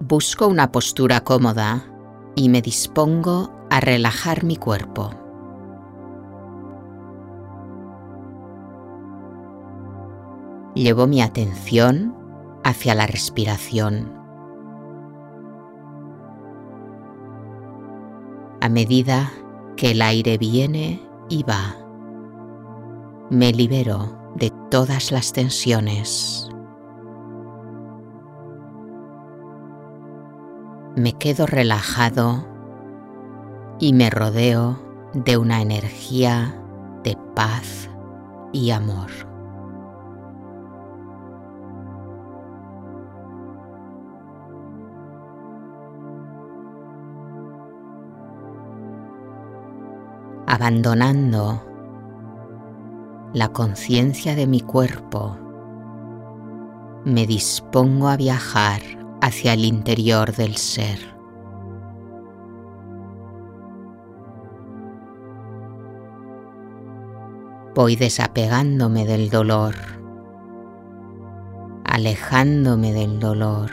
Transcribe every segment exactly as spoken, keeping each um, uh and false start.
Busco una postura cómoda y me dispongo a relajar mi cuerpo. Llevo mi atención hacia la respiración. A medida que el aire viene y va, me libero de todas las tensiones. Me quedo relajado y me rodeo de una energía de paz y amor. Abandonando la conciencia de mi cuerpo, me dispongo a viajar hacia el interior del ser. Voy desapegándome del dolor, alejándome del dolor,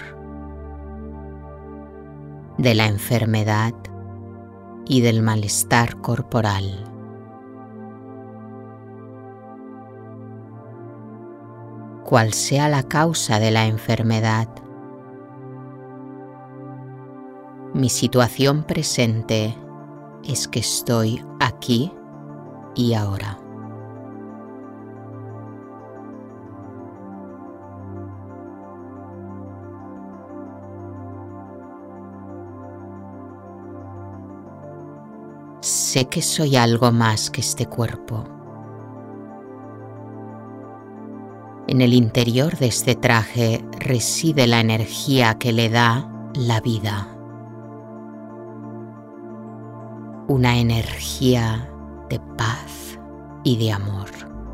de la enfermedad y del malestar corporal. Cual sea la causa de la enfermedad, mi situación presente es que estoy aquí y ahora. Sé que soy algo más que este cuerpo. En el interior de este traje reside la energía que le da la vida. Una energía de paz y de amor.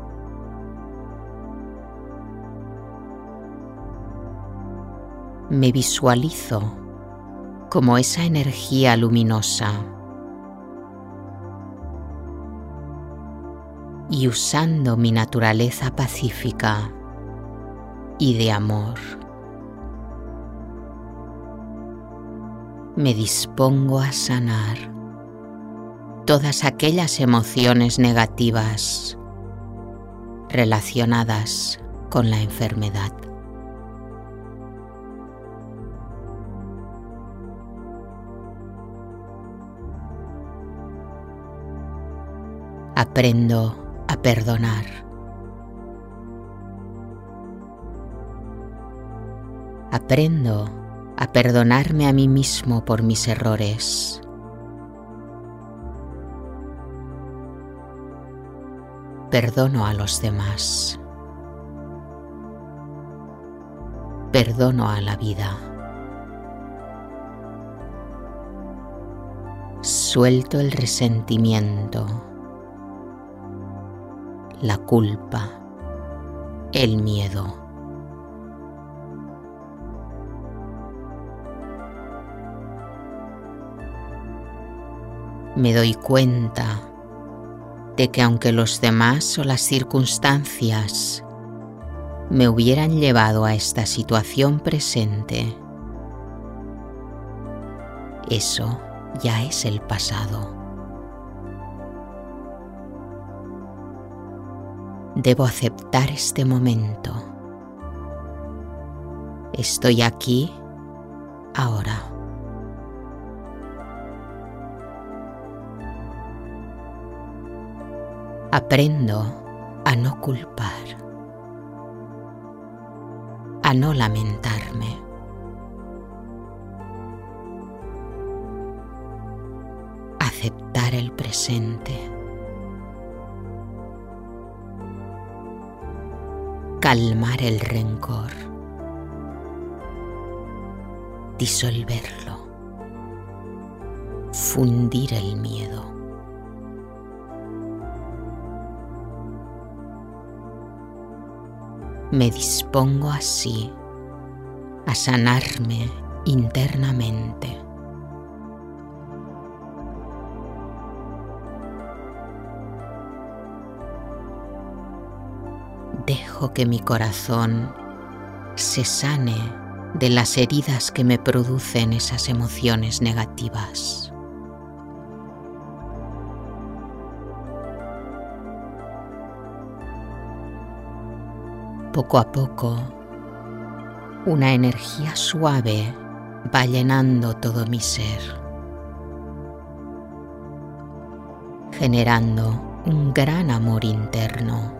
Me visualizo como esa energía luminosa y usando mi naturaleza pacífica y de amor, me dispongo a sanar todas aquellas emociones negativas relacionadas con la enfermedad. Aprendo a perdonar. Aprendo a perdonarme a mí mismo por mis errores. Perdono a los demás. Perdono a la vida. Suelto el resentimiento, la culpa, el miedo. Me doy cuenta de que aunque los demás o las circunstancias me hubieran llevado a esta situación presente, eso ya es el pasado. Debo aceptar este momento. Estoy aquí, ahora. Aprendo a no culpar, a no lamentarme. Aceptar el presente. Calmar el rencor. Disolverlo. Fundir el miedo. Me dispongo así a sanarme internamente. Dejo que mi corazón se sane de las heridas que me producen esas emociones negativas. Poco a poco, una energía suave va llenando todo mi ser, generando un gran amor interno.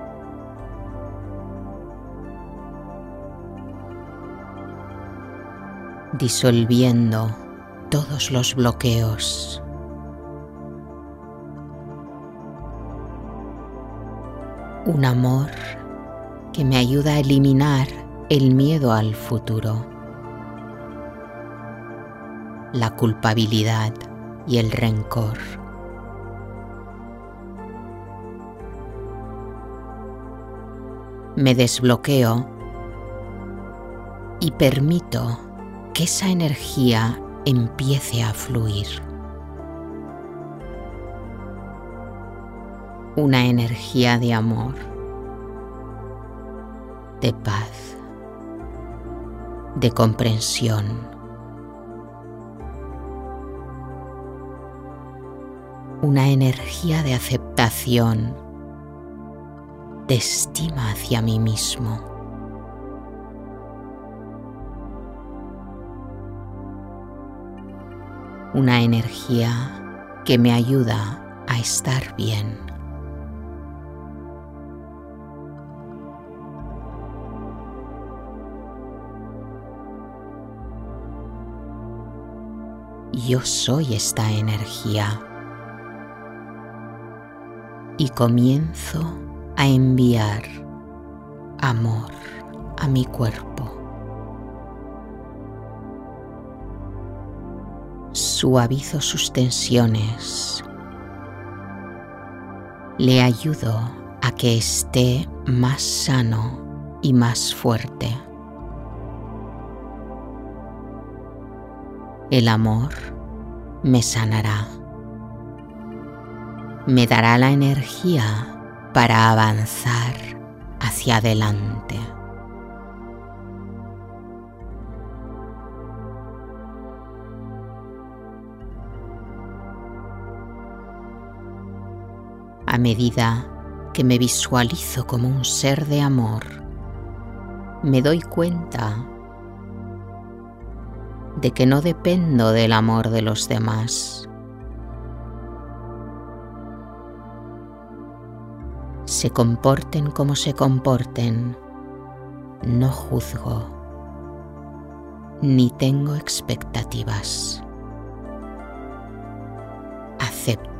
Disolviendo todos los bloqueos. Un amor que me ayuda a eliminar el miedo al futuro, la culpabilidad y el rencor. Me desbloqueo y permito que esa energía empiece a fluir. Una energía de amor, de paz, de comprensión. Una energía de aceptación, de estima hacia mí mismo. Una energía que me ayuda a estar bien. Yo soy esta energía y comienzo a enviar amor a mi cuerpo. Suavizo sus tensiones. Le ayudo a que esté más sano y más fuerte. El amor me sanará. Me dará la energía para avanzar hacia adelante. A medida que me visualizo como un ser de amor, me doy cuenta de que no dependo del amor de los demás. Se comporten como se comporten, no juzgo, ni tengo expectativas. Acepto.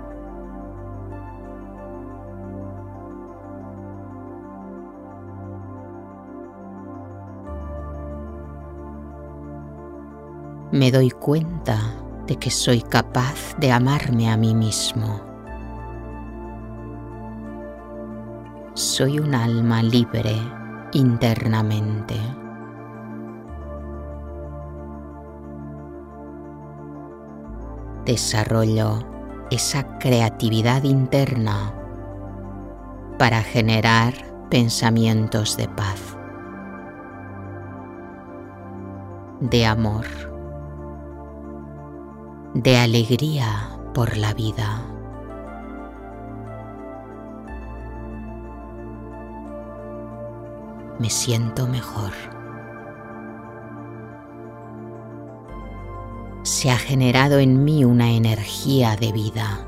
Me doy cuenta de que soy capaz de amarme a mí mismo. Soy un alma libre internamente. Desarrollo esa creatividad interna para generar pensamientos de paz, de amor, de alegría por la vida. Me siento mejor. Se ha generado en mí una energía de vida.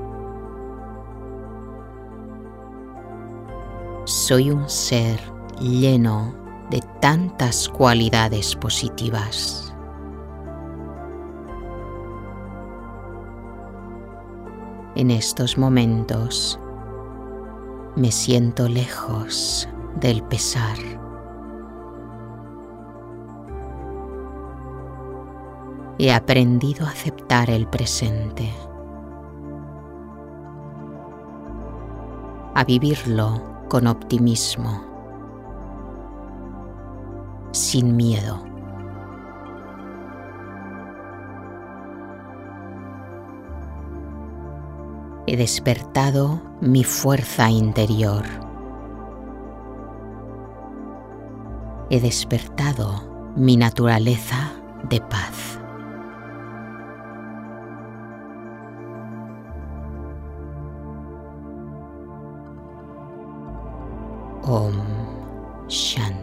Soy un ser lleno de tantas cualidades positivas. En estos momentos me siento lejos del pesar. He aprendido a aceptar el presente, a vivirlo con optimismo, sin miedo. He despertado mi fuerza interior. He despertado mi naturaleza de paz. Om Shanti.